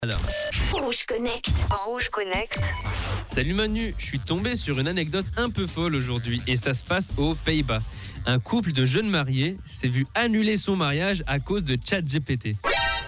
Alors. Rouge Connect. Rouge Connect. Salut Manu, je suis tombé sur une anecdote un peu folle aujourd'hui et ça se passe aux Pays-Bas. Un couple de jeunes mariés s'est vu annuler son mariage à cause de ChatGPT. Quoi ?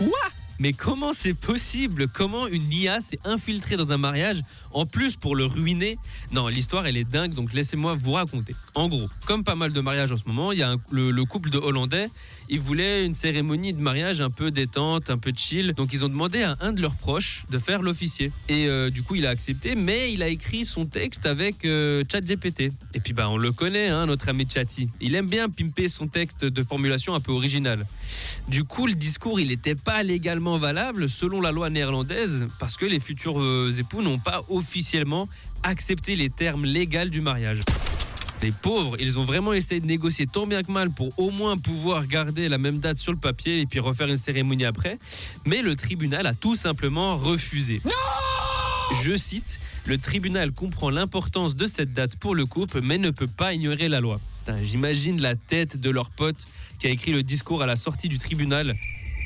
Mais comment c'est possible ? Comment une IA s'est infiltrée dans un mariage, en plus pour le ruiner ? Non, l'histoire elle est dingue, donc laissez-moi vous raconter. En gros, comme pas mal de mariages en ce moment, il y a le couple de Hollandais, ils voulaient une cérémonie de mariage un peu détente, un peu chill, donc ils ont demandé à un de leurs proches de faire l'officier. Et du coup il a accepté, mais il a écrit son texte avec ChatGPT. Et puis on le connaît, notre ami Chatty. Il aime bien pimper son texte de formulation un peu originale. Du coup le discours il n'était pas légalement valable selon la loi néerlandaise parce que les futurs époux n'ont pas officiellement accepté les termes légaux du mariage. Les pauvres, ils ont vraiment essayé de négocier tant bien que mal pour au moins pouvoir garder la même date sur le papier et puis refaire une cérémonie après, mais le tribunal a tout simplement refusé. Non ! Je cite, le tribunal comprend l'importance de cette date pour le couple mais ne peut pas ignorer la loi. Putain, j'imagine la tête de leur pote qui a écrit le discours à la sortie du tribunal.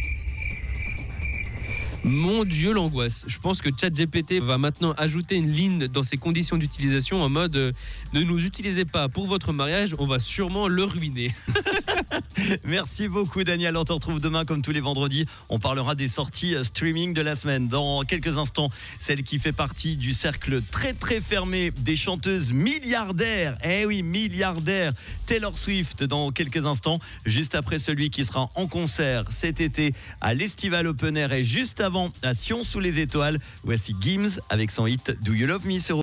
Mon Dieu, l'angoisse. Je pense que ChatGPT va maintenant ajouter une ligne dans ses conditions d'utilisation en mode ne nous utilisez pas pour votre mariage, on va sûrement le ruiner. Merci beaucoup Daniel, on te retrouve demain comme tous les vendredis. On parlera des sorties streaming de la semaine. Dans quelques instants, celle qui fait partie du cercle très très fermé des chanteuses milliardaires. Eh oui, milliardaires. Taylor Swift dans quelques instants, juste après celui qui sera en concert cet été à l'Estival Open Air et juste avant à Sion sous les étoiles. Voici Gims avec son hit Do You Love Me sur